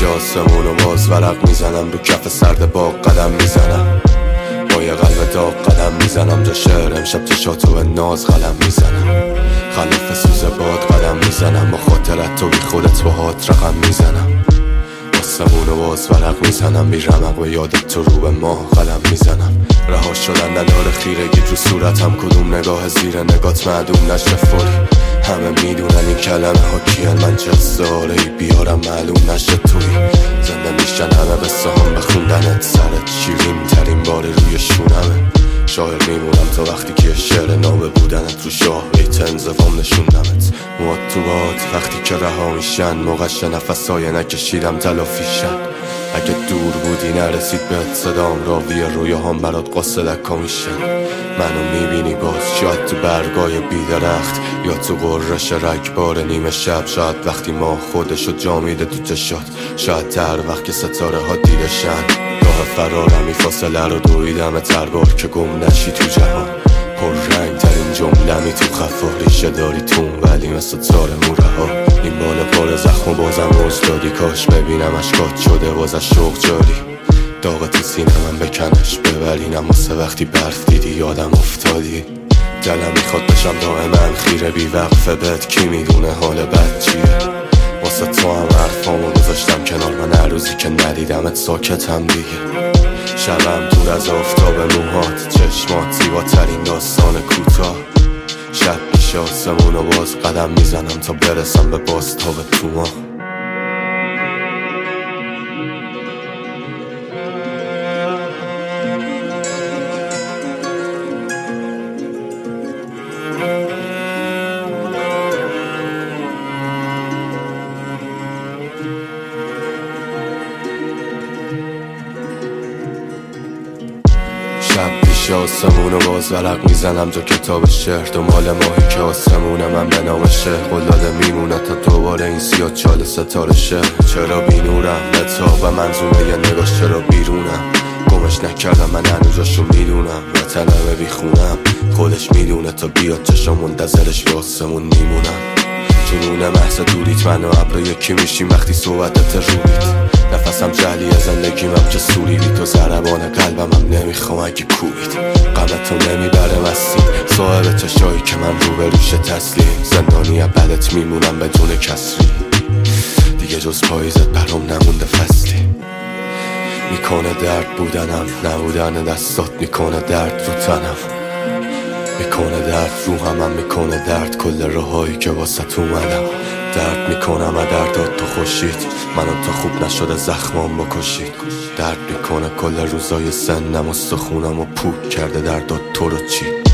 آسمون و باز ورق میزنم، رو کف سرد باغ قدم میزنم، با یه قلب داغ قدم میزنم، جا شعر امشب چشاتو به ناز قلم میزنم، خلیف سوز باد قدم میزنم، با خاطرت تو بی خودت با هات رقم میزنم، آسمون و باز ورق میزنم، بی رمق به یادت تو رو به ماه قلم میزنم، رها شدن نداره خیرگی رو صورتم، کدوم نگاه زیر نگات معدوم نشه فوری، همه میدونن این کلمه ها کیان، من چه ساله بیارم معلوم نشه توی زنده میشن همه قصه هم بخوندنت، سرت شیرین ترین بار روی شونمه، شاعر میمونم تا وقتی که شعر نابه بودنت رو شاه بیت انزوام نشوندمت، مواد تو باد وقتی که رها میشن، موقعش نفسای نکشیدم تلافیشن، اگه دور بودی نرسید بهت صدام، راوی رویاهام برات قصه دکا میشن، منو میبینی باز شاید تو برگای بیدرخت، یا تو قررش رگبار نیمه شب، شاید وقتی ما خودشو جا میده تو چشات، شاید تر وقت که ستاره ها دیدشن، راه فرارمی فاصله رو دویدم تربار که گم نشی تو جهان، پر رنگ ترین جملمی تو خفا، ریشه داری تون ولی مثل تار موره ها، این بالا پر زخم و بازم افتادی، کاش ببینم اشکات شده واسه شوق جاری، داغ تو سینه‌من بکنش ببرینم واسه وقتی برف دیدی یادم افتادی، دلم میخواد بشم دائما خیره بی وقفه بهت، کی میدونه حال بد چیه، واسه تو هم حرفامو گذاشتم کنار، من هر روزی که ندیدمت ساکتم دیگه، شبم دور از آفتاب موهات، چشمات زیباترین داستان کوتاه، شب میشه آسمون و باز قدم میزنم تا برسم به بازتاب تو ماه. شب پیش آسمون و باز ورق میزنم، جا کتاب شعر دنبال ماهی که آسمون من به نام شعر قلاده میمونه تا دوباره این سیاه چال ستاره شه، چرا بی نورم بتاب و منظومه یه نگاش، چرا بیرونم گمش نکردم من هنوزاشو میدونم، وطنمه بی خونم خودش میدونه، تا بیاد چشم منتظرش به آسمون میمونم، جنون محض دوریت من و ابر یکی میشیم وقتی صحبتت روید، نفسم جعلی زندگیمم که سوری بی تو ضربان قلبمم نمیخوام اگه کوبید، غمتو نمیبره مستی صاحب چشایی که من رو به روش تسلیم، زندانی بدت میمونم بدون کسری، دیگه جز پاییزت برام نمونده فصلی، میکنه درد بودنم نبودن دستات، میکنه درد رو تنم، میکنه درد رو همم، میکنه درد کل راهایی که واسه تو اومدم، درد میکنم و دردات تو خوشید، منو تا خوب نشده زخمام بکشید، درد میکنه کل روزای سنم استخونم و پوک کرده دردات تو رو چی